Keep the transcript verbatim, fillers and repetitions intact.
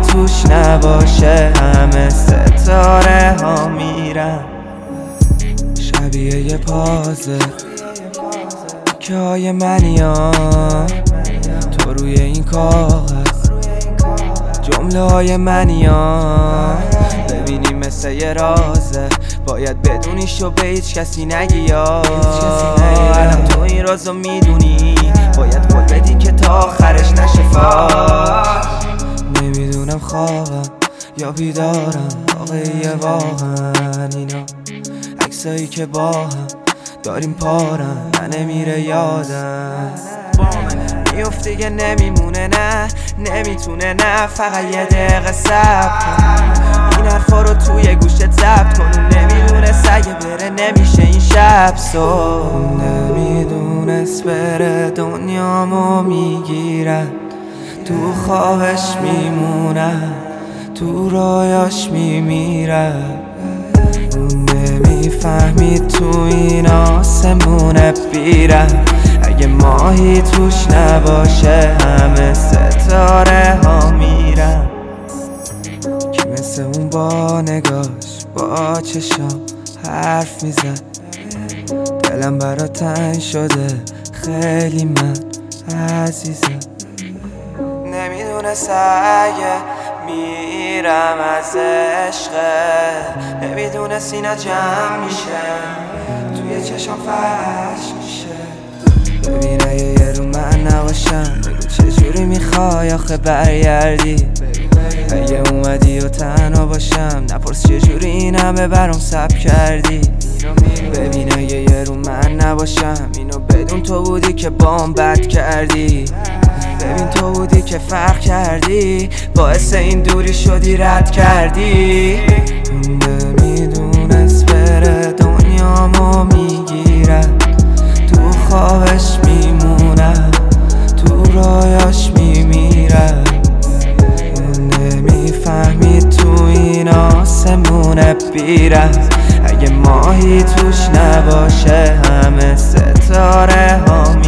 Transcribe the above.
توش نباشه همه ستاره ها میرن. شبیه یه پازه که های منی ها تو روی این کاغذ جمله های منی ها ببینی مثل یه رازه باید بدونیش و به هیچ کسی نگی یا الان تو این رازو میدونی باید قول بدی که تا آخرش نشه فاش. نمیدونم خوابم یا بیدارم واقعیه واقعا اینا عکسایی که با هم داریم پارم من نمیره یادم میفته که نمیمونه نه نمیتونه نه فقط یه دقیقه صبر کن این حرفا رو توی گوشت ضبط کن. اون نمیدونه سگه بره نمیشه این شب صبح نمیدونست بره دنیامو میگیرن تو خوابش میمونن تو رایاش میمیرن. اون نمیفهمید تو این آسمونه بیرن اگه ماهی توش نباشه همه ستاره ها میرن. که مثل اون با نگاش با چشام حرف میزد دلم برا تنگ شده خیلی من عزیزم. نمیدونست اگه میرم از عشقه نمیدونست اینا جمع میشه توی چشم فرش میشه. ببین اگه یه رو من نباشم بگو چجوری میخوای آخه برگردی اگه اومدی و تنها باشم نپرس چجوری این همه برام سب کردی. ببین اگه یه رو من نباشم اینو بدون تو بودی که بام بد کردی ببین تو بودی که فرق کردی باعث این دوری شدی رد کردی. نمیدونست بره دنیامو میگیرن تو خوابش میمونن تو رایاش میمیرن. نمیفهمید تو این آسمونه بیرن اگه ماهی توش نباشه همه ستاره ها